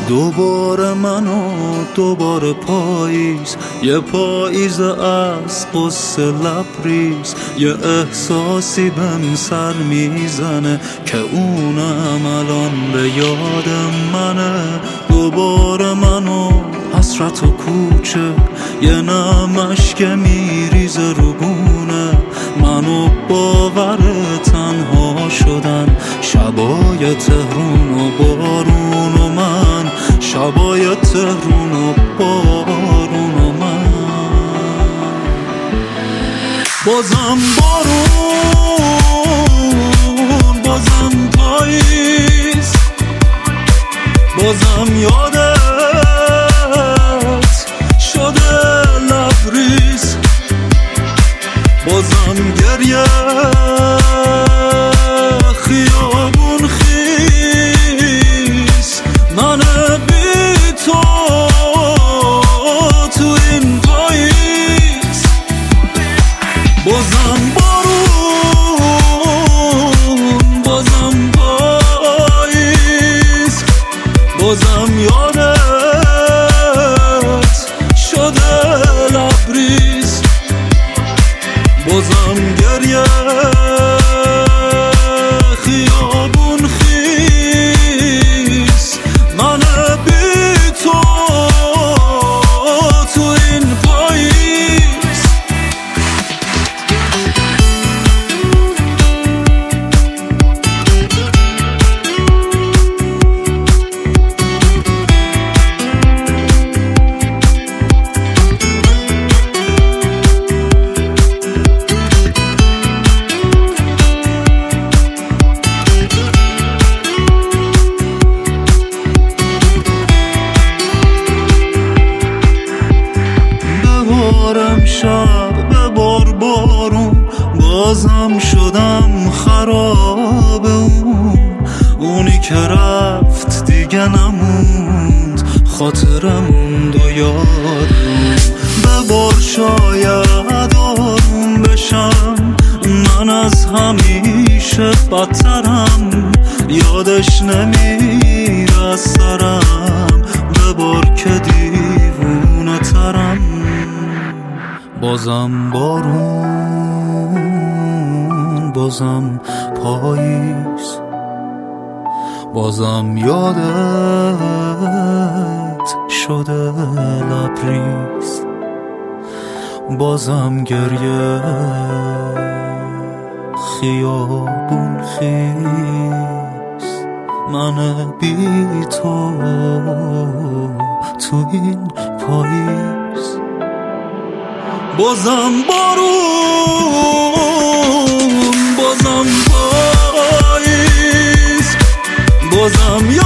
دوباره من و دوباره پاییز، یه پاییز از قصه لبریز، یه احساسی بهم سر میزنه که اونم الان به یاد منه. دوباره من و حسرت و کوچه، یه نمش که میریزه رو گونه، منو باور تنها شدن، شبای تهرون و بارون و من، شبای تهرون و بارون و من. بازم بارون، بازم پاییز، بازم یادت شده لبریز، بازم گریه خیابون خیز، من بی تو تو این پاییز. بازم بارون، بازم پاییز، بازم یادت شده لبریز، بازم گریه خیابون خیز، من بی تو تو این پاییز. شب به بار بارون، بازم شدم خراب اونی که رفت دیگه نموند، خاطره موند و یادم. به بار شاید آروم بشم، من از همیشه بدترم، یادش نمیره از سرم، به بار که دیوونه ترم. بازم بارون، بازم پاییز، بازم یادت شده لبریز، بازم گریه خیابون خیز، من بی تو تو این پاییز. بازم بارون، بازم پاییز، بازم